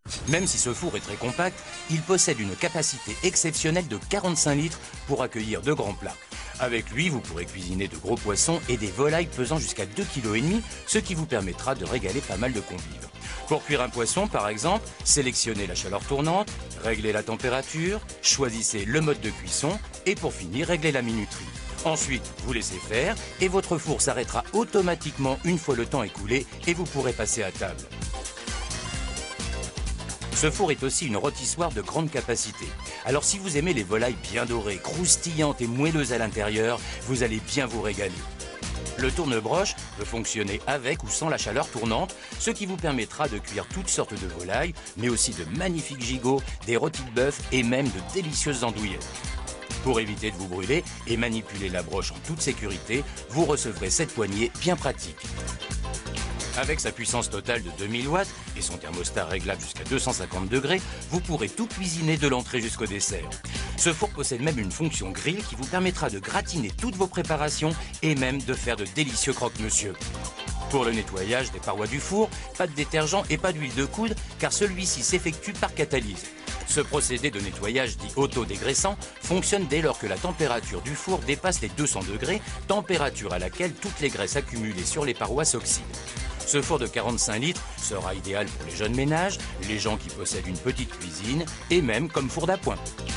Même si ce four est très compact, il possède une capacité exceptionnelle de 45 litres pour accueillir de grands plats. Avec lui, vous pourrez cuisiner de gros poissons et des volailles pesant jusqu'à 2,5 kg, ce qui vous permettra de régaler pas mal de convives. Pour cuire un poisson, par exemple, sélectionnez la chaleur tournante, réglez la température, choisissez le mode de cuisson et pour finir, réglez la minuterie. Ensuite, vous laissez faire et votre four s'arrêtera automatiquement une fois le temps écoulé et vous pourrez passer à table. Ce four est aussi une rôtissoire de grande capacité. Alors si vous aimez les volailles bien dorées, croustillantes et moelleuses à l'intérieur, vous allez bien vous régaler. Le tourne-broche peut fonctionner avec ou sans la chaleur tournante, ce qui vous permettra de cuire toutes sortes de volailles, mais aussi de magnifiques gigots, des rôtis de bœuf et même de délicieuses andouillettes. Pour éviter de vous brûler et manipuler la broche en toute sécurité, vous recevrez cette poignée bien pratique. Avec sa puissance totale de 2000 watts et son thermostat réglable jusqu'à 250 degrés, vous pourrez tout cuisiner de l'entrée jusqu'au dessert. Ce four possède même une fonction grill qui vous permettra de gratiner toutes vos préparations et même de faire de délicieux croque-monsieur. Pour le nettoyage des parois du four, pas de détergent et pas d'huile de coude car celui-ci s'effectue par catalyse. Ce procédé de nettoyage dit autodégraissant fonctionne dès lors que la température du four dépasse les 200 degrés, température à laquelle toutes les graisses accumulées sur les parois s'oxydent. Ce four de 45 litres sera idéal pour les jeunes ménages, les gens qui possèdent une petite cuisine et même comme four d'appoint.